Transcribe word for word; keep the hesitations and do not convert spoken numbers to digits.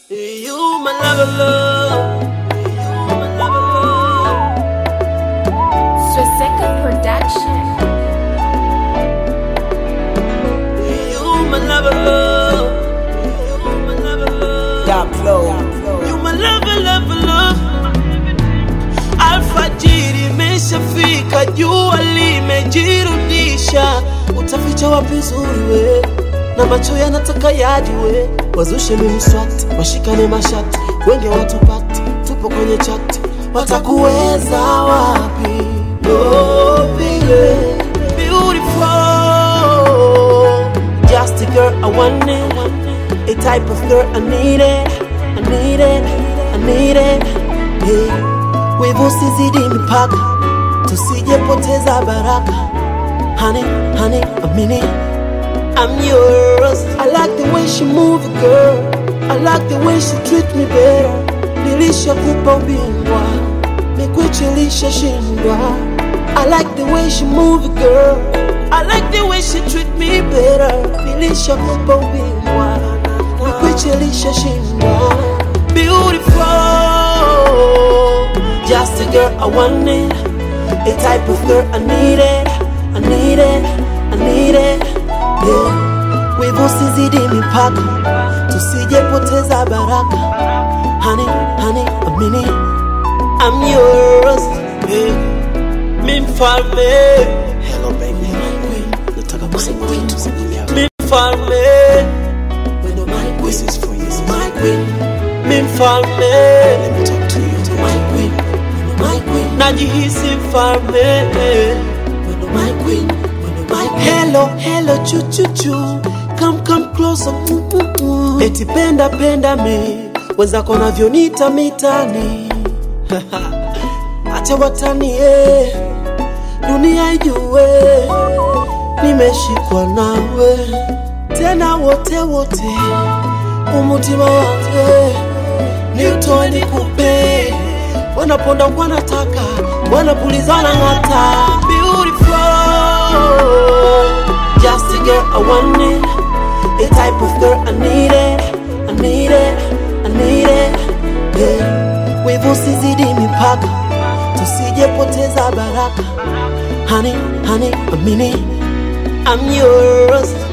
You my lover, love. You my lover, love. Swastika Production. You my lover, love. You my lover, love. Dark flow. You my lover, lover, love. Alfajiri imeshafika, jua limejirudisha. Utaficha wapi nzuri we, na macho yanataka yajue. Wazushe mimswati, washikane mashati, wenge watupati, tupo kwenye chati. Watakuweza wapi? Oh baby, beautiful, just a girl I want it, a type of girl I need it, I need it, I need it. Yeah. Wivu sizidi mipaka, tusijepoteza baraka. Honey, honey, I mean it, I'm yours. I like the way she move, girl. I like the way she treat me better. Nilisha kupa ubingwa, mekuchilisha shindwa. I like the way she move, girl. I like the way she treat me better. Nilisha kupa ubingwa, mekuchilisha shindwa. Beautiful, just a girl I want it, a type of girl I need it, I need it, I need it. Yeah. Wivu sizidi mipaka, tusijepoteza baraka. Honey, honey, I mean it, I'm yours. Yeah. Mi mfalme, Hello baby, my queen. Nataka kusema kitu zaidi yako. mi mfalme, When my queen, this is for you, my queen. Mi mfalme, let me talk to you, my queen. My queen, najihisi mfalme. when my queen, when my queen. Hello, hello, chu chu chu. Come, come closer. Mm, mm, mm. Eti penda, penda me. Wenzako navyonita mitani. Acha watani eh. Dunia ijue nimeshikwa nawe. Tena wote wote, umutima wangu niutoe nikupe. Wanaponda wanataka, wanapulizana ngata. Beautiful, just a girl I want it, a type of girl I need it, I need it, I need it. Yeah. Wivu sizidi mipaka, tusijepoteza baraka. Honey, honey, I mean it, I'm yours.